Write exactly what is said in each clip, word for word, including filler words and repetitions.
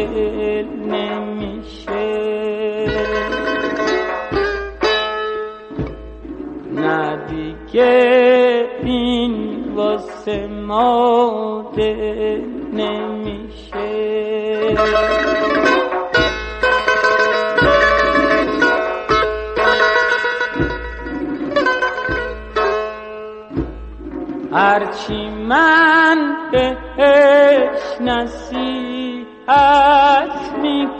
دل نمیشه، نه دیگه این واسه ما دل نمیشه. هرچی من بهش نصیحت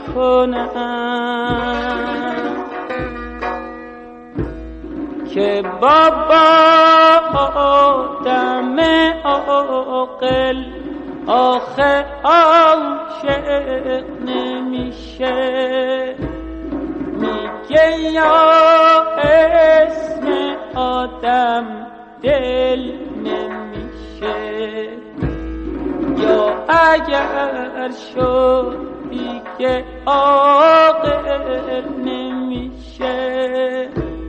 میکنم که بابا آدم عاقل آخه عاشق نمیشه، میگه یا اسم آدم دل نمیشه، یا اگر شد دیگه عاقل نمیشه.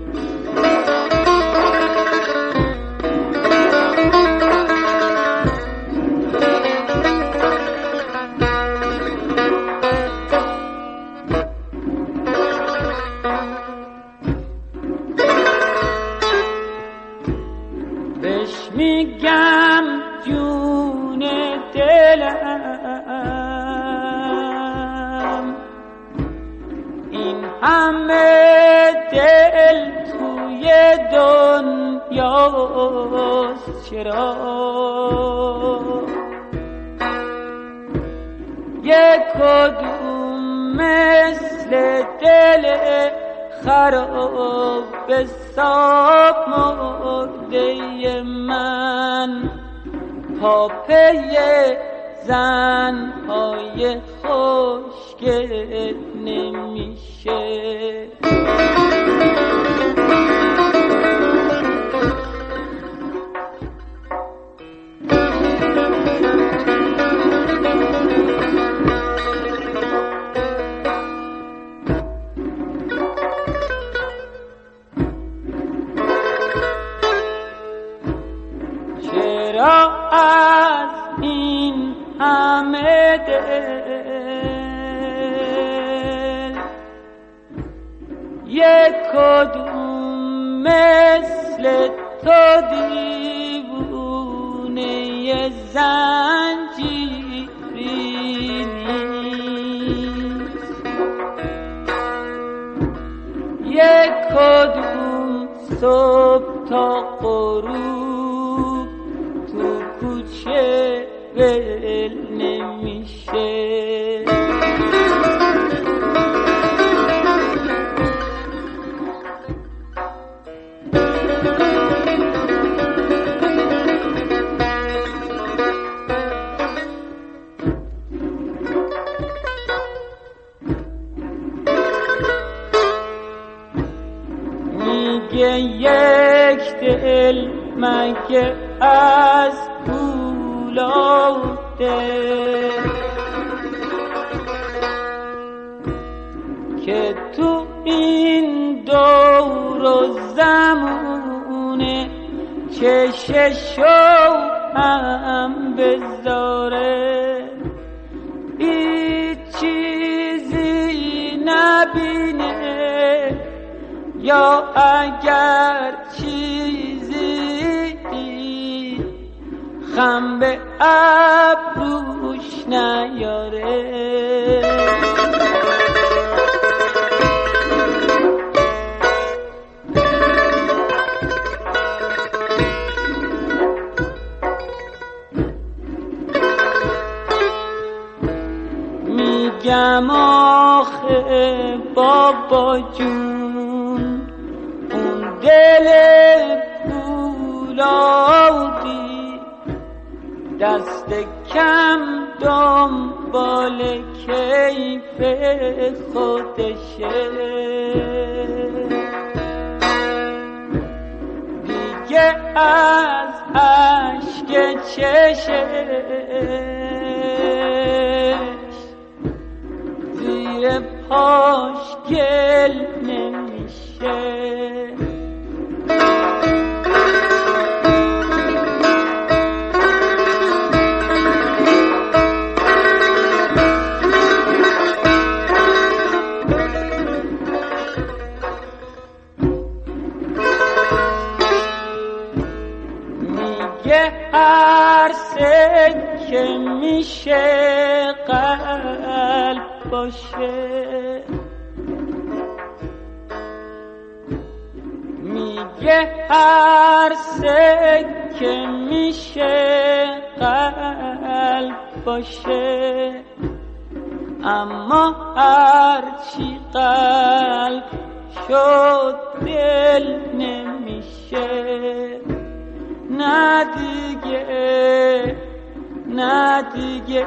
بهش میگم جون دلم، این همه دل توی دنیاست چرا یک کدوم مثل دل خراب حساب مرده من پا پی زنهای خوشگل نمیشه. چرا از این همه دل یک کدوم مثل تو دیوونه زنجیری نیست، یک کدوم صبح تا غروب تو کوچه ول نمیشه. میگه یک دل مگه از پولاده که تو این دور و زمونه چششو هم بذاره، هیچ چیزی نبینه یا اگر چیزی خم به ابروش نیاره. میگم آخه بابا جون اون دل پولادی دست کم دنبال کیف خودشه، دیگه از عشق چشش زیر پاش گل نمیشه. هر سکه میشه قلب باشه. میگه هر سکه میشه قلب باشه، اما هرچی قلب شد دل نمیشه. نه دیگه نه دیگه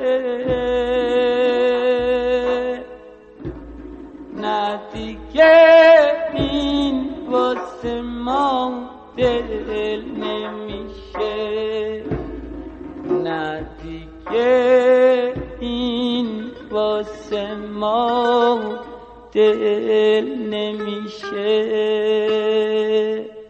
نه دیگه این واسه ما دل نمیشه. نه دیگه این واسه ما دل نمیشه.